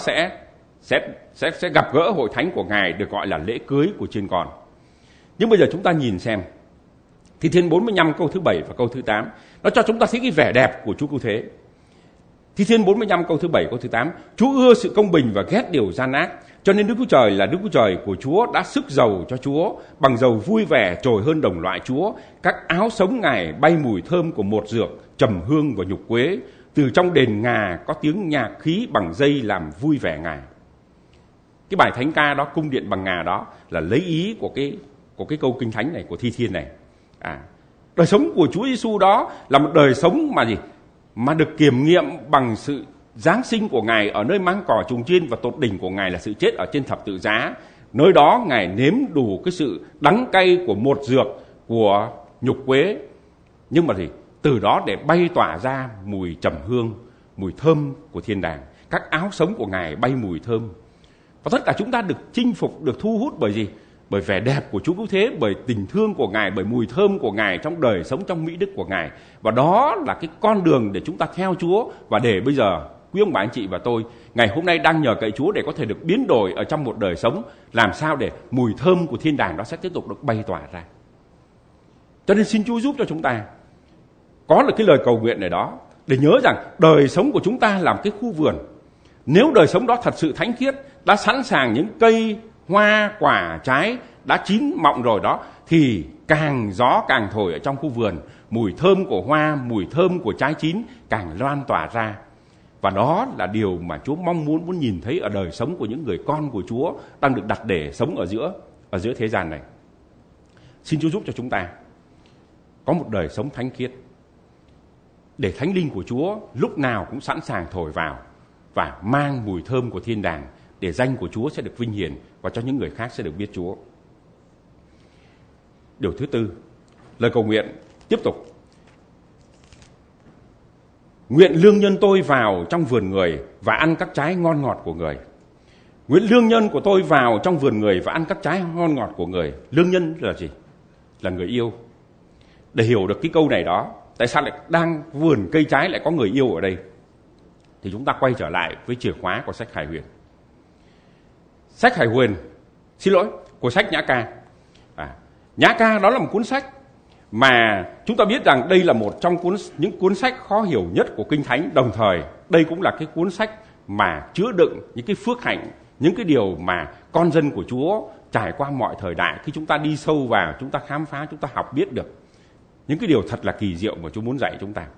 sẽ gặp gỡ hội thánh của Ngài, được gọi là lễ cưới của chiên con. Nhưng bây giờ chúng ta nhìn xem Thi Thiên 45 câu thứ 7 và câu thứ 8, nó cho chúng ta thấy cái vẻ đẹp của Chúa Cứu Thế. Thi Thiên 45 câu thứ 7 câu thứ 8, Chúa ưa sự công bình và ghét điều gian ác, cho nên Đức Chúa Trời là Đức Chúa Trời của Chúa đã sức dầu cho Chúa, bằng dầu vui vẻ trồi hơn đồng loại Chúa. Các áo sống Ngài bay mùi thơm của một dược, trầm hương và nhục quế. Từ trong đền Ngà có tiếng nhạc khí bằng dây làm vui vẻ Ngài. Cái bài thánh ca đó, cung điện bằng ngà đó, là lấy ý của cái câu kinh thánh này, của Thi Thiên này. Đời sống của Chúa Giêsu đó là một đời sống mà gì? Mà được kiểm nghiệm bằng sự giáng sinh của Ngài ở nơi mang cỏ trùng chiên, và tột đỉnh của Ngài là sự chết ở trên thập tự giá. Nơi đó Ngài nếm đủ cái sự đắng cay của một dược, của nhục quế. Nhưng mà gì? Từ đó để bay tỏa ra mùi trầm hương, mùi thơm của thiên đàng. Các áo sống của Ngài bay mùi thơm. Và tất cả chúng ta được chinh phục, được thu hút bởi gì? Bởi vẻ đẹp của Chúa Cứu Thế, bởi tình thương của Ngài, bởi mùi thơm của Ngài trong đời sống, trong mỹ đức của Ngài. Và đó là cái con đường để chúng ta theo Chúa. Và để bây giờ quý ông bà anh chị và tôi ngày hôm nay đang nhờ cậy Chúa để có thể được biến đổi ở trong một đời sống, làm sao để mùi thơm của thiên đàng đó sẽ tiếp tục được bay tỏa ra. Cho nên xin Chúa giúp cho chúng ta có được cái lời cầu nguyện này đó, để nhớ rằng đời sống của chúng ta là một cái khu vườn. Nếu đời sống đó thật sự thánh khiết, đã sẵn sàng những cây hoa quả trái đã chín mọng rồi đó, thì càng gió càng thổi ở trong khu vườn, mùi thơm của hoa, mùi thơm của trái chín càng loan tỏa ra. Và đó là điều mà Chúa mong muốn nhìn thấy ở đời sống của những người con của Chúa đang được đặt để sống ở giữa thế gian này. Xin Chúa giúp cho chúng ta có một đời sống thánh khiết, để thánh linh của Chúa lúc nào cũng sẵn sàng thổi vào và mang mùi thơm của thiên đàng, để danh của Chúa sẽ được vinh hiển và cho những người khác sẽ được biết Chúa. Điều thứ tư, lời cầu nguyện tiếp tục. Nguyện lương nhân tôi vào trong vườn người và ăn các trái ngon ngọt của người. Nguyện lương nhân của tôi vào trong vườn người và ăn các trái ngon ngọt của người. Lương nhân là gì? Là người yêu. Để hiểu được cái câu này đó, tại sao lại đang vườn cây trái lại có người yêu ở đây, thì chúng ta quay trở lại với chìa khóa của sách Khải Huyền. Sách Khải Huyền, của sách Nhã Ca. Nhã Ca đó là một cuốn sách mà chúng ta biết rằng đây là một trong những cuốn sách khó hiểu nhất của Kinh Thánh. Đồng thời đây cũng là cái cuốn sách mà chứa đựng những cái phước hạnh, những cái điều mà con dân của Chúa trải qua mọi thời đại, khi chúng ta đi sâu vào, chúng ta khám phá, chúng ta học biết được những cái điều thật là kỳ diệu mà Chúa muốn dạy chúng ta.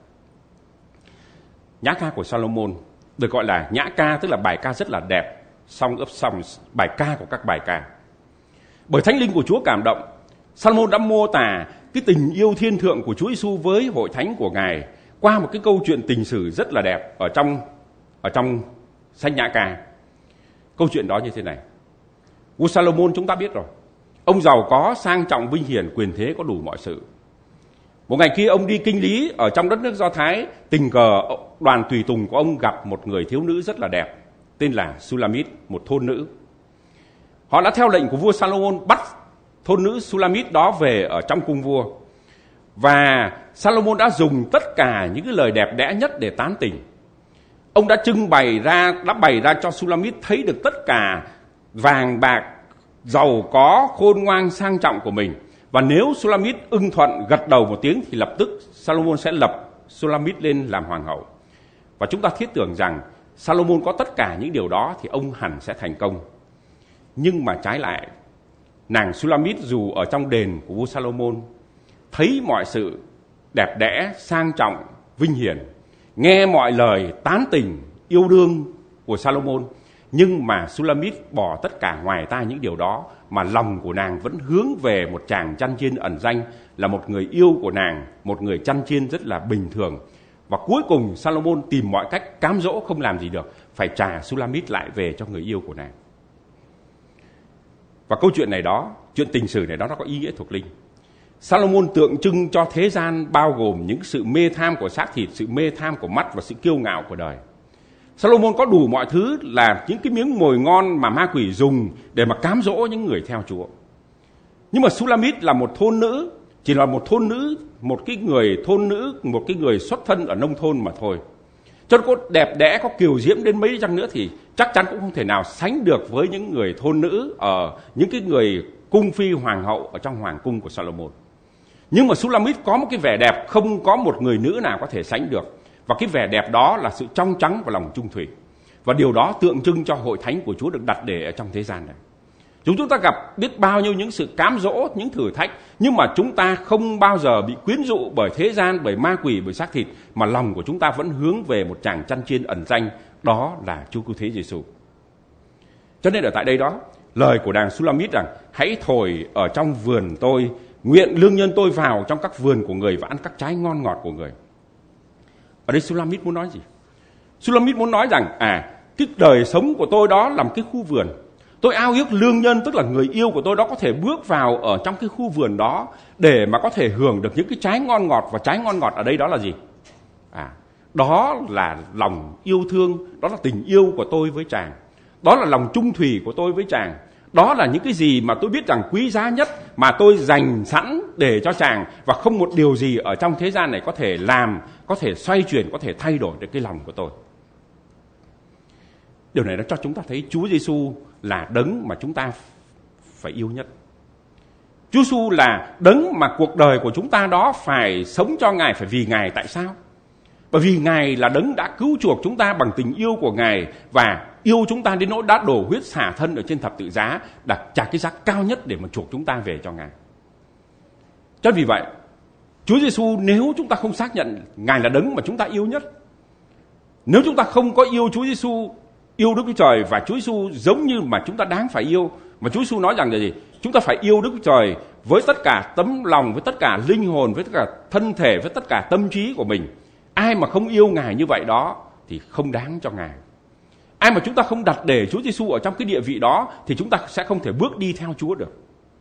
Nhã Ca của Salomon được gọi là Nhã Ca, tức là bài ca rất là đẹp, Song of Songs, bài ca của các bài ca. Bởi Thánh Linh của Chúa cảm động, Salomon đã mô tả cái tình yêu thiên thượng của Chúa Giêsu với hội thánh của Ngài qua một cái câu chuyện tình sử rất là đẹp ở trong sách Nhã Ca. Câu chuyện đó như thế này. Vua Salomon chúng ta biết rồi, ông giàu có, sang trọng, vinh hiển, quyền thế, có đủ mọi sự. Một ngày kia ông đi kinh lý ở trong đất nước Do Thái, tình cờ đoàn tùy tùng của ông gặp một người thiếu nữ rất là đẹp, tên là Sulamit, một thôn nữ. Họ đã theo lệnh của vua Salomon bắt thôn nữ Sulamit đó về ở trong cung vua. Và Salomon đã dùng tất cả những cái lời đẹp đẽ nhất để tán tỉnh. Ông đã bày ra cho Sulamit thấy được tất cả vàng bạc, giàu có, khôn ngoan, sang trọng của mình. Và nếu Sulamit ưng thuận gật đầu một tiếng thì lập tức Salomon sẽ lập Sulamit lên làm hoàng hậu. Và chúng ta thiết tưởng rằng Salomon có tất cả những điều đó thì ông hẳn sẽ thành công. Nhưng mà trái lại, nàng Sulamit dù ở trong đền của vua Salomon, thấy mọi sự đẹp đẽ, sang trọng, vinh hiển, nghe mọi lời tán tỉnh, yêu đương của Salomon, Nhưng mà Sulamit bỏ tất cả ngoài tai những điều đó, mà lòng của nàng vẫn hướng về một chàng chăn chiên ẩn danh, là một người yêu của nàng, một người chăn chiên rất là bình thường. Và cuối cùng Salomon tìm mọi cách cám dỗ không làm gì được, phải trả Sulamit lại về cho người yêu của nàng. Và câu chuyện này đó, chuyện tình sử này đó, nó có ý nghĩa thuộc linh. Salomon tượng trưng cho thế gian bao gồm những sự mê tham của xác thịt, sự mê tham của mắt và sự kiêu ngạo của đời. Salomon có đủ mọi thứ là những cái miếng mồi ngon mà ma quỷ dùng để mà cám dỗ những người theo Chúa. Nhưng mà Sulamit là một thôn nữ, chỉ là một thôn nữ, một cái người xuất thân ở nông thôn mà thôi. Cho nên có đẹp đẽ, có kiều diễm đến mấy chăng nữa thì chắc chắn cũng không thể nào sánh được với những người thôn nữ ở những cái người cung phi hoàng hậu ở trong hoàng cung của Salomon. Nhưng mà Sulamit có một cái vẻ đẹp không có một người nữ nào có thể sánh được. Và cái vẻ đẹp đó là sự trong trắng và lòng trung thủy. Và điều đó tượng trưng cho hội thánh của Chúa được đặt để ở trong thế gian này. Chúng ta gặp biết bao nhiêu những sự cám dỗ, những thử thách, nhưng mà chúng ta không bao giờ bị quyến rũ bởi thế gian, bởi ma quỷ, bởi xác thịt, mà lòng của chúng ta vẫn hướng về một chàng chăn chiên ẩn danh, đó là Chúa Cứu Thế Giêsu. Cho nên ở tại đây đó, lời của nàng Sulamit rằng: hãy thổi ở trong vườn tôi, nguyện lương nhân tôi vào trong các vườn của người và ăn các trái ngon ngọt của người. Ở đây Sulamit muốn nói gì? Sulamit muốn nói rằng cái đời sống của tôi đó là một cái khu vườn. Tôi ao ước lương nhân, tức là người yêu của tôi đó, có thể bước vào ở trong cái khu vườn đó để mà có thể hưởng được những cái trái ngon ngọt. Và trái ngon ngọt ở đây đó là gì? Đó là lòng yêu thương, đó là tình yêu của tôi với chàng, đó là lòng trung thủy của tôi với chàng, đó là những cái gì mà tôi biết rằng quý giá nhất mà tôi dành sẵn để cho chàng, và không một điều gì ở trong thế gian này có thể làm, có thể xoay chuyển, có thể thay đổi được cái lòng của tôi. Điều này nó cho chúng ta thấy Chúa Giêsu là đấng mà chúng ta phải yêu nhất. Chúa Giêsu là đấng mà cuộc đời của chúng ta đó phải sống cho Ngài, phải vì Ngài. Tại sao? Bởi vì Ngài là đấng đã cứu chuộc chúng ta bằng tình yêu của Ngài, và yêu chúng ta đến nỗi đã đổ huyết xả thân ở trên thập tự giá, đặt trả cái giá cao nhất để mà chuộc chúng ta về cho Ngài. Cho vì vậy, Chúa Giêsu, nếu chúng ta không xác nhận Ngài là đấng mà chúng ta yêu nhất, nếu chúng ta không có yêu Chúa Giêsu, yêu Đức Chúa Trời và Chúa Giêsu giống như mà chúng ta đáng phải yêu, mà Chúa Giêsu nói rằng là gì? Chúng ta phải yêu Đức Chúa Trời với tất cả tấm lòng, với tất cả linh hồn, với tất cả thân thể, với tất cả tâm trí của mình. Ai mà không yêu Ngài như vậy đó thì không đáng cho Ngài. Ai mà chúng ta không đặt để Chúa Giêsu ở trong cái địa vị đó thì chúng ta sẽ không thể bước đi theo Chúa được.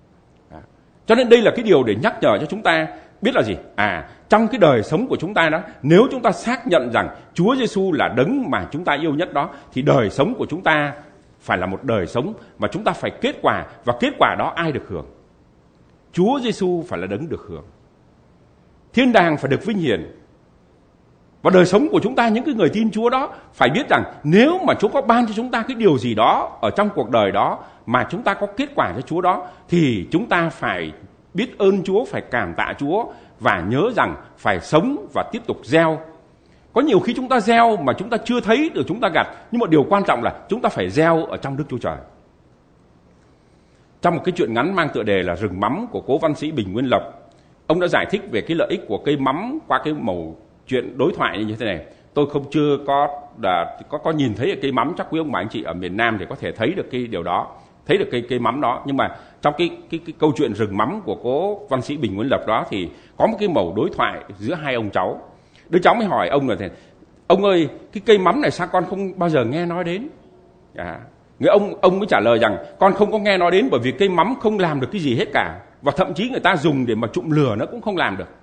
Cho nên đây là cái điều để nhắc nhở cho chúng ta biết là gì? Trong cái đời sống của chúng ta đó, nếu chúng ta xác nhận rằng Chúa Giêsu là đấng mà chúng ta yêu nhất đó, thì đời sống của chúng ta phải là một đời sống mà chúng ta phải kết quả, và kết quả đó ai được hưởng? Chúa Giêsu phải là đấng được hưởng. Thiên đàng phải được vinh hiển. Và đời sống của chúng ta, những cái người tin Chúa đó, phải biết rằng nếu mà Chúa có ban cho chúng ta cái điều gì đó ở trong cuộc đời đó mà chúng ta có kết quả cho Chúa đó, thì chúng ta phải biết ơn Chúa, phải cảm tạ Chúa, và nhớ rằng phải sống và tiếp tục gieo. Có nhiều khi chúng ta gieo mà chúng ta chưa thấy được chúng ta gặt, nhưng mà điều quan trọng là chúng ta phải gieo ở trong Đức Chúa Trời. Trong một cái chuyện ngắn mang tựa đề là Rừng mắm của cố văn sĩ Bình Nguyên Lộc, ông đã giải thích về cái lợi ích của cây mắm qua cái mẩu chuyện đối thoại như thế này. Tôi chưa có nhìn thấy cây mắm, chắc quý ông bà anh chị ở miền Nam thì có thể thấy được cái điều đó, thấy được cây mắm đó. Nhưng mà trong cái câu chuyện Rừng mắm của cố văn sĩ Bình Nguyên Lộc đó thì có một cái mẩu đối thoại giữa hai ông cháu. Đứa cháu mới hỏi ông là thế: ông ơi, cái cây mắm này sao con không bao giờ nghe nói đến? Người ông mới trả lời rằng con không có nghe nói đến bởi vì cây mắm không làm được cái gì hết cả, và thậm chí người ta dùng để mà trụm lửa nó cũng không làm được.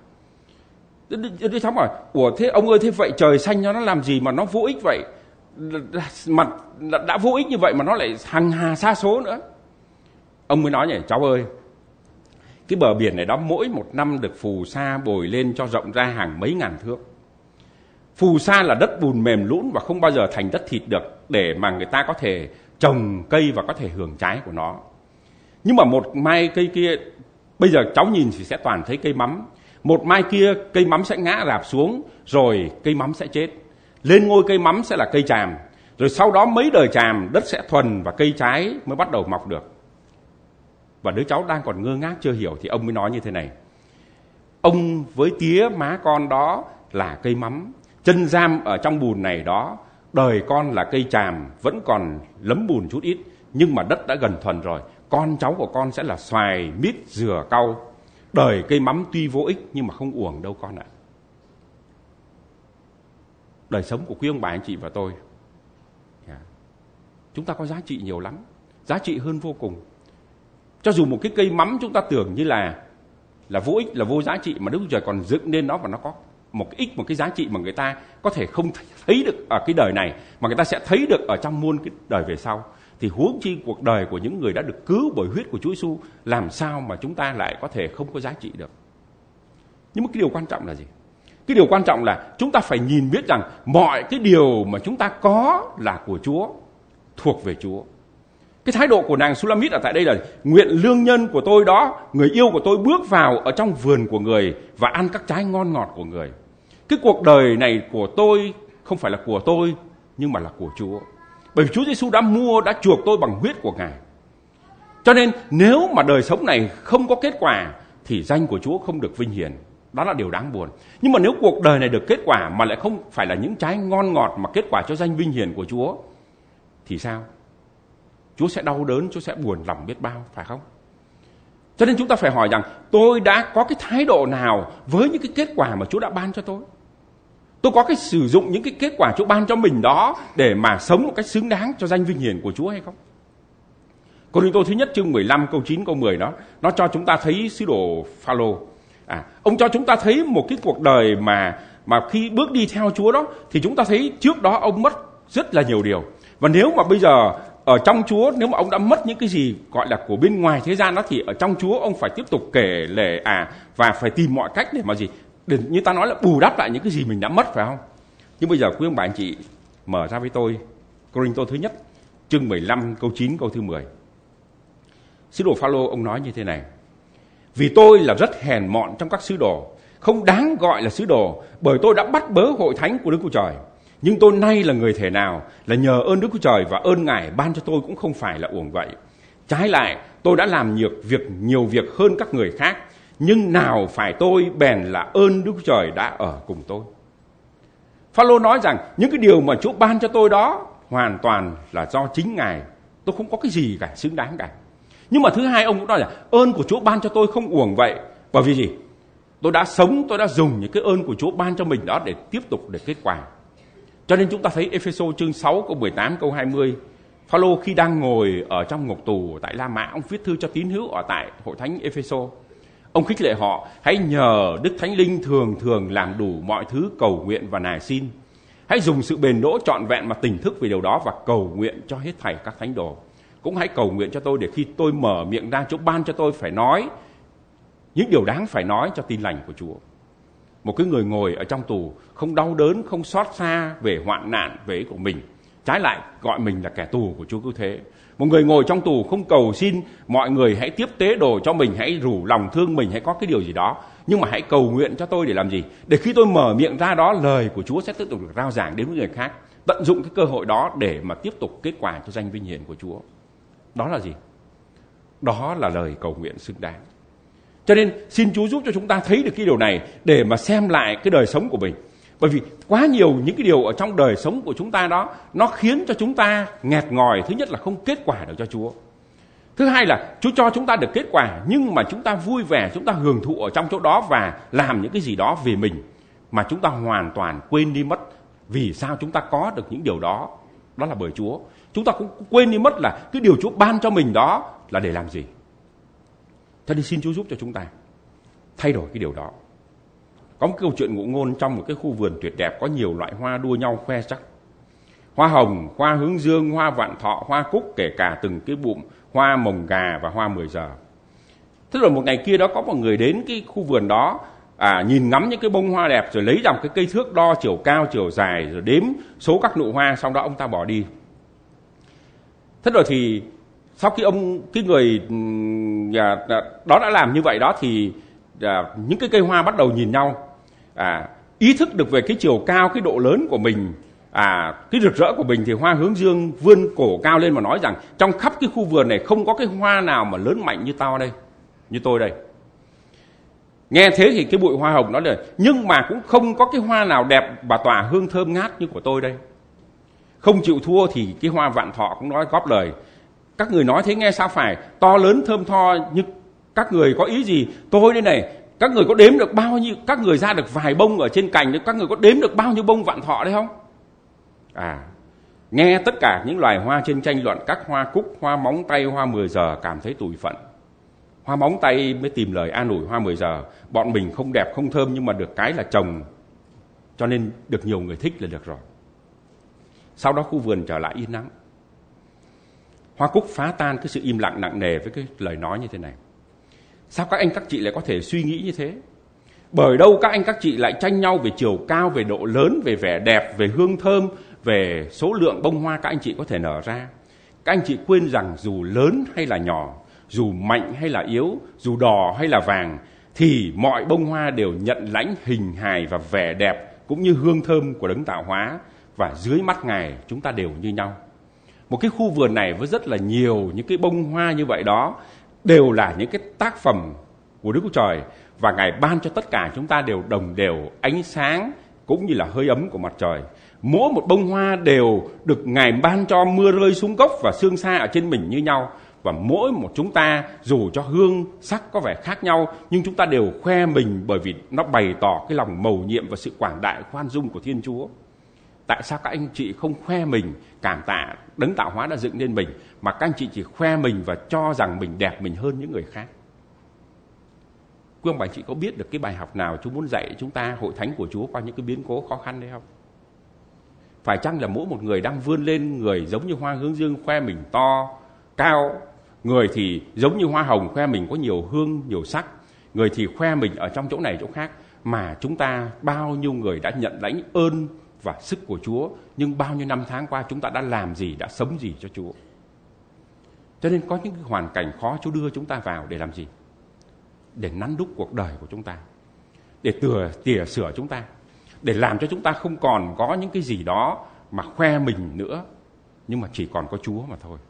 Đứa cháu hỏi: ủa thế ông ơi, thế vậy trời xanh nó làm gì mà nó vô ích vậy? Mà đã vô ích như vậy mà nó lại hằng hà sa số nữa. Ông mới nói nhỉ: cháu ơi, cái bờ biển này đó mỗi một năm được phù sa bồi lên cho rộng ra hàng mấy ngàn thước. Phù sa là đất bùn mềm lún và không bao giờ thành đất thịt được để mà người ta có thể trồng cây và có thể hưởng trái của nó. Nhưng mà một mai cây kia, bây giờ cháu nhìn thì sẽ toàn thấy cây mắm. Một mai kia cây mắm sẽ ngã rạp xuống, rồi cây mắm sẽ chết. Lên ngôi cây mắm sẽ là cây tràm, rồi sau đó mấy đời tràm đất sẽ thuần và cây trái mới bắt đầu mọc được. Và đứa cháu đang còn ngơ ngác chưa hiểu thì ông mới nói như thế này: ông với tía má con đó là cây mắm, chân giam ở trong bùn này đó, Đời con là cây tràm vẫn còn lấm bùn chút ít, nhưng mà đất đã gần thuần rồi. Con cháu của con sẽ là xoài, mít, dừa, cau. Đời cây mắm tuy vô ích nhưng mà không uổng đâu con ạ. Đời sống của quý ông bà anh chị và tôi, chúng ta có giá trị nhiều lắm, giá trị hơn vô cùng. Cho dù một cái cây mắm chúng ta tưởng như là vô ích, là vô giá trị, mà Đức Chúa Trời còn dựng nên nó và nó có một cái ích, một cái giá trị mà người ta có thể không thấy được ở cái đời này, mà người ta sẽ thấy được ở trong muôn cái đời về sau. Thì huống chi cuộc đời của những người đã được cứu bởi huyết của Chúa Giêsu, làm sao mà chúng ta lại có thể không có giá trị được. Nhưng mà cái điều quan trọng là gì? Cái điều quan trọng là chúng ta phải nhìn biết rằng mọi cái điều mà chúng ta có là của Chúa, thuộc về Chúa. Cái thái độ của nàng Sulamit ở tại đây là: nguyện lương nhân của tôi đó, người yêu của tôi, bước vào ở trong vườn của người và ăn các trái ngon ngọt của người. Cái cuộc đời này của tôi không phải là của tôi, nhưng mà là của Chúa. Bởi vì Chúa Giêsu đã mua, đã chuộc tôi bằng huyết của Ngài. Cho nên nếu mà đời sống này không có kết quả thì danh của Chúa không được vinh hiển. Đó là điều đáng buồn. Nhưng mà nếu cuộc đời này được kết quả mà lại không phải là những trái ngon ngọt mà kết quả cho danh vinh hiển của Chúa thì sao? Chúa sẽ đau đớn, Chúa sẽ buồn lòng biết bao, phải không? Cho nên chúng ta phải hỏi rằng tôi đã có cái thái độ nào với những cái kết quả mà Chúa đã ban cho tôi? Tôi có cái sử dụng những cái kết quả Chúa ban cho mình đó để mà sống một cách xứng đáng cho danh vinh hiển của Chúa hay không? Cô-rinh-tô thứ nhất chương 15 câu 9 câu 10 đó, nó cho chúng ta thấy sứ đồ Phao-lô. Ông cho chúng ta thấy một cái cuộc đời mà khi bước đi theo Chúa đó thì chúng ta thấy trước đó ông mất rất là nhiều điều. Và nếu mà bây giờ ở trong Chúa, nếu mà ông đã mất những cái gì gọi là của bên ngoài thế gian đó, thì ở trong Chúa ông phải tiếp tục kể lể và phải tìm mọi cách để mà gì? Để, như ta nói là bù đắp lại những cái gì mình đã mất, phải không? Nhưng bây giờ quý ông bà anh chị mở ra với tôi Cô-rinh-tô thứ nhất chương 15 câu 9 câu thứ 10. Sứ đồ Phao-lô ông nói như thế này: vì tôi là rất hèn mọn trong các sứ đồ, không đáng gọi là sứ đồ, bởi tôi đã bắt bớ hội thánh của Đức Chúa Trời. Nhưng tôi nay là người thể nào, là nhờ ơn Đức Chúa Trời, và ơn Ngài ban cho tôi cũng không phải là uổng vậy. Trái lại, tôi đã làm nhiều việc hơn các người khác, nhưng nào phải tôi bèn là ơn Đức Chúa Trời đã ở cùng tôi. Phao-lô nói rằng những cái điều mà Chúa ban cho tôi đó hoàn toàn là do chính Ngài, tôi không có cái gì cả xứng đáng cả. Nhưng mà thứ hai, ông cũng nói là ơn của Chúa ban cho tôi không uổng vậy. Bởi vì gì? Tôi đã sống, tôi đã dùng những cái ơn của Chúa ban cho mình đó để tiếp tục để kết quả. Cho nên chúng ta thấy Ê-phê-sô chương 6 câu 18 câu 20, Phao-lô khi đang ngồi ở trong ngục tù tại La Mã, ông viết thư cho tín hữu ở tại hội thánh Ê-phê-sô. Ông khích lệ họ: hãy nhờ Đức Thánh Linh thường làm đủ mọi thứ cầu nguyện và nài xin. Hãy dùng sự bền đỗ trọn vẹn mà tỉnh thức về điều đó và cầu nguyện cho hết thảy các thánh đồ. Cũng hãy cầu nguyện cho tôi để khi tôi mở miệng ra, Chúa ban cho tôi phải nói những điều đáng phải nói cho tin lành của Chúa. Một cái người ngồi ở trong tù không đau đớn, không xót xa về hoạn nạn về của mình, trái lại gọi mình là kẻ tù của Chúa cứu thế. Một người ngồi trong tù không cầu xin mọi người hãy tiếp tế đồ cho mình, hãy rủ lòng thương mình, hãy có cái điều gì đó, nhưng mà hãy cầu nguyện cho tôi để làm gì? Để khi tôi mở miệng ra đó, lời của Chúa sẽ tiếp tục được rao giảng đến với người khác. Tận dụng cái cơ hội đó để mà tiếp tục kết quả cho danh vinh hiển của Chúa. Đó là gì? Đó là lời cầu nguyện xứng đáng. Cho nên xin Chúa giúp cho chúng ta thấy được cái điều này để mà xem lại cái đời sống của mình. Bởi vì quá nhiều những cái điều ở trong đời sống của chúng ta đó, nó khiến cho chúng ta nghẹt ngòi. Thứ nhất là không kết quả được cho Chúa. Thứ hai là Chúa cho chúng ta được kết quả, nhưng mà chúng ta vui vẻ, chúng ta hưởng thụ ở trong chỗ đó và làm những cái gì đó về mình, mà chúng ta hoàn toàn quên đi mất vì sao chúng ta có được những điều đó. Đó là bởi Chúa. Chúng ta cũng quên đi mất là cái điều Chúa ban cho mình đó là để làm gì. Cho nên xin Chúa giúp cho chúng ta thay đổi cái điều đó. Có một câu chuyện ngụ ngôn trong một cái khu vườn tuyệt đẹp, có nhiều loại hoa đua nhau khoe sắc. Hoa hồng, hoa hướng dương, hoa vạn thọ, hoa cúc, kể cả từng cái bụm, hoa mồng gà và hoa 10 giờ. Thế rồi một ngày kia đó có một người đến cái khu vườn đó, nhìn ngắm những cái bông hoa đẹp, rồi lấy ra một cái cây thước đo chiều cao, chiều dài, rồi đếm số các nụ hoa, sau đó ông ta bỏ đi. Thế rồi thì sau khi cái người đó đã làm như vậy đó thì những cái cây hoa bắt đầu nhìn nhau, ý thức được về cái chiều cao, cái độ lớn của mình, cái rực rỡ của mình, thì hoa hướng dương vươn cổ cao lên mà nói rằng trong khắp cái khu vườn này không có cái hoa nào mà lớn mạnh như tao đây, như tôi đây. Nghe thế thì cái bụi hoa hồng nói là nhưng mà cũng không có cái hoa nào đẹp và tỏa hương thơm ngát như của tôi đây. Không chịu thua thì cái hoa vạn thọ cũng nói góp lời. Các người nói thế nghe sao phải, to lớn thơm tho, nhưng các người có ý gì? Tôi đây này, các người có đếm được bao nhiêu, các người ra được vài bông ở trên cành, các người có đếm được bao nhiêu bông vạn thọ đấy không? Nghe tất cả những loài hoa trên tranh luận, các hoa cúc, hoa móng tay, hoa 10 giờ cảm thấy tủi phận. Hoa móng tay mới tìm lời an ủi hoa 10 giờ. Bọn mình không đẹp không thơm nhưng mà được cái là trồng, cho nên được nhiều người thích là được rồi. Sau đó khu vườn trở lại yên lặng. Hoa cúc phá tan cái sự im lặng nặng nề với cái lời nói như thế này. Sao các anh các chị lại có thể suy nghĩ như thế? Bởi đâu các anh các chị lại tranh nhau về chiều cao, về độ lớn, về vẻ đẹp, về hương thơm, về số lượng bông hoa các anh chị có thể nở ra. Các anh chị quên rằng dù lớn hay là nhỏ, dù mạnh hay là yếu, dù đỏ hay là vàng, thì mọi bông hoa đều nhận lãnh hình hài và vẻ đẹp cũng như hương thơm của Đấng tạo hóa, và dưới mắt Ngài chúng ta đều như nhau. Một cái khu vườn này với rất là nhiều những cái bông hoa như vậy đó đều là những cái tác phẩm của Đức Chúa Trời, và Ngài ban cho tất cả chúng ta đều đồng đều ánh sáng cũng như là hơi ấm của mặt trời. Mỗi một bông hoa đều được Ngài ban cho mưa rơi xuống gốc và sương sa ở trên mình như nhau. Và mỗi một chúng ta dù cho hương sắc có vẻ khác nhau, nhưng chúng ta đều khoe mình, bởi vì nó bày tỏ cái lòng mầu nhiệm và sự quảng đại khoan dung của Thiên Chúa. Tại sao các anh chị không khoe mình, cảm tạ Đấng tạo hóa đã dựng nên mình, mà các anh chị chỉ khoe mình và cho rằng mình đẹp mình hơn những người khác? Quý ông bà chị có biết được cái bài học nào Chúa muốn dạy chúng ta, hội thánh của Chúa, qua những cái biến cố khó khăn đấy không? Phải chăng là mỗi một người đang vươn lên, người giống như hoa hướng dương khoe mình to, cao, người thì giống như hoa hồng khoe mình có nhiều hương, nhiều sắc, người thì khoe mình ở trong chỗ này chỗ khác, mà chúng ta bao nhiêu người đã nhận lãnh ơn và sức của Chúa, nhưng bao nhiêu năm tháng qua chúng ta đã làm gì, đã sống gì cho Chúa? Cho nên có những hoàn cảnh khó Chúa đưa chúng ta vào để làm gì? Để nắn đúc cuộc đời của chúng ta, để tỉa sửa chúng ta, để làm cho chúng ta không còn có những cái gì đó mà khoe mình nữa, nhưng mà chỉ còn có Chúa mà thôi.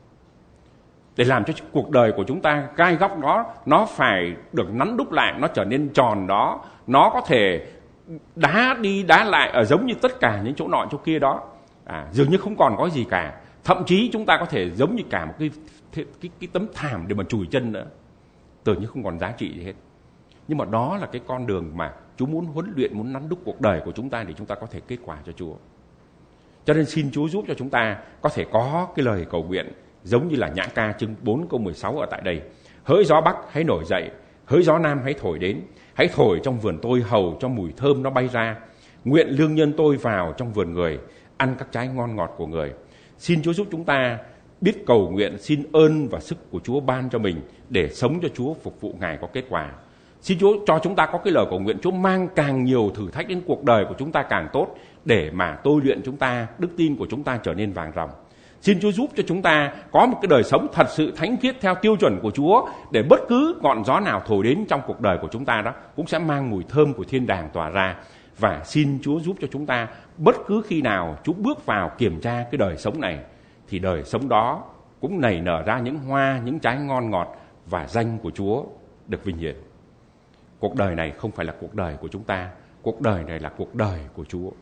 Để làm cho cuộc đời của chúng ta, gai góc đó nó phải được nắn đúc lại, nó trở nên tròn đó, nó có thể đá đi đá lại ở giống như tất cả những chỗ nọ chỗ kia đó, dường như không còn có gì cả. Thậm chí chúng ta có thể giống như cả một cái tấm thảm để mà chùi chân nữa, tưởng như không còn giá trị gì hết. Nhưng mà đó là cái con đường mà Chúa muốn huấn luyện, muốn nắn đúc cuộc đời của chúng ta để chúng ta có thể kết quả cho Chúa. Cho nên xin Chúa giúp cho chúng ta có thể có cái lời cầu nguyện giống như là Nhã ca chương 4 câu 16 ở tại đây. Hỡi gió bắc hãy nổi dậy, hỡi gió nam hãy thổi đến, hãy thổi trong vườn tôi hầu cho mùi thơm nó bay ra. Nguyện lương nhân tôi vào trong vườn người, ăn các trái ngon ngọt của người. Xin Chúa giúp chúng ta biết cầu nguyện, xin ơn và sức của Chúa ban cho mình để sống cho Chúa, phục vụ Ngài có kết quả. Xin Chúa cho chúng ta có cái lời cầu nguyện Chúa mang càng nhiều thử thách đến cuộc đời của chúng ta càng tốt, để mà tôi luyện chúng ta, đức tin của chúng ta trở nên vàng ròng. Xin Chúa giúp cho chúng ta có một cái đời sống thật sự thánh khiết theo tiêu chuẩn của Chúa, để bất cứ ngọn gió nào thổi đến trong cuộc đời của chúng ta đó cũng sẽ mang mùi thơm của thiên đàng tỏa ra. Và xin Chúa giúp cho chúng ta bất cứ khi nào Chúa bước vào kiểm tra cái đời sống này, thì đời sống đó cũng nảy nở ra những hoa, những trái ngon ngọt, và danh của Chúa được vinh hiển. Cuộc đời này không phải là cuộc đời của chúng ta, cuộc đời này là cuộc đời của Chúa.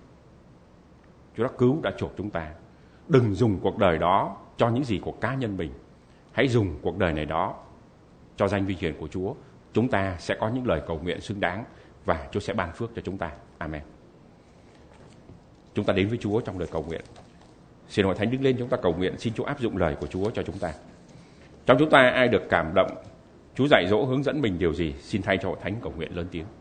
Chúa đã cứu, đã chuộc chúng ta. Đừng dùng cuộc đời đó cho những gì của cá nhân mình. Hãy dùng cuộc đời này đó cho danh vinh hiển của Chúa. Chúng ta sẽ có những lời cầu nguyện xứng đáng, và Chúa sẽ ban phước cho chúng ta. Amen. Chúng ta đến với Chúa trong lời cầu nguyện. Xin hội thánh đứng lên, chúng ta cầu nguyện. Xin Chúa áp dụng lời của Chúa cho chúng ta. Trong chúng ta ai được cảm động, Chúa dạy dỗ hướng dẫn mình điều gì, xin thay cho hội thánh cầu nguyện lớn tiếng.